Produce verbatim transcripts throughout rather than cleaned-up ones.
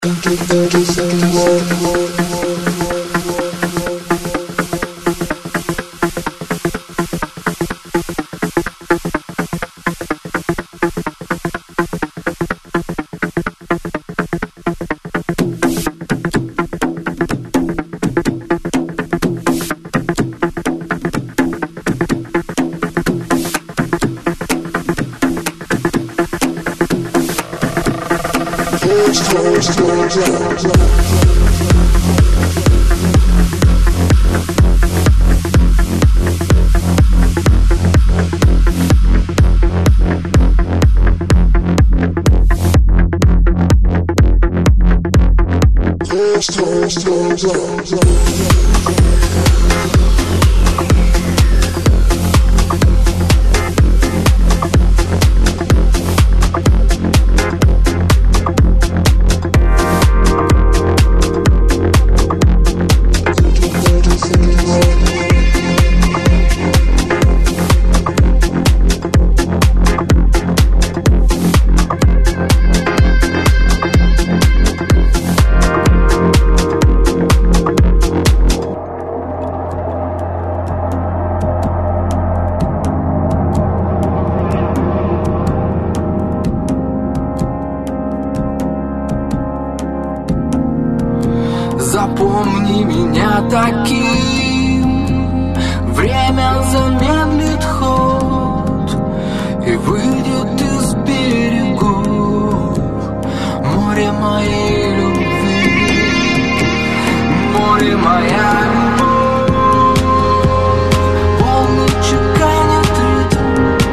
Запомни меня таким, время замедлит ход и выйдет из берегов море моей любви, море моя любовь. Волны чеканят ритм,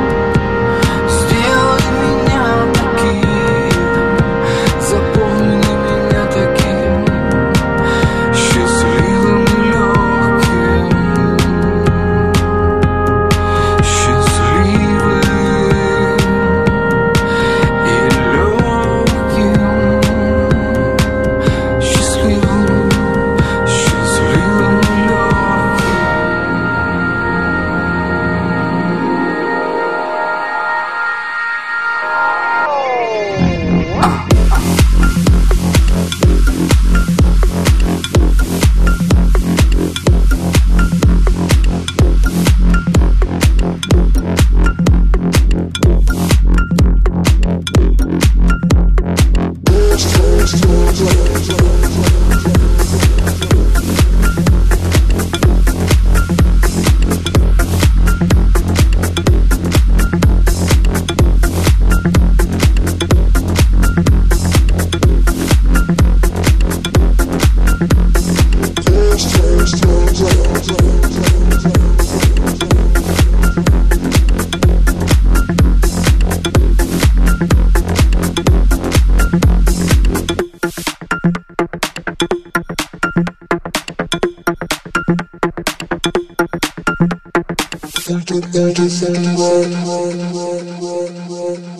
сделай меня таким, запомни меня таким, счастливым и легким, счастливым и легким, счастливым, счастливым и легким. Second, second, second,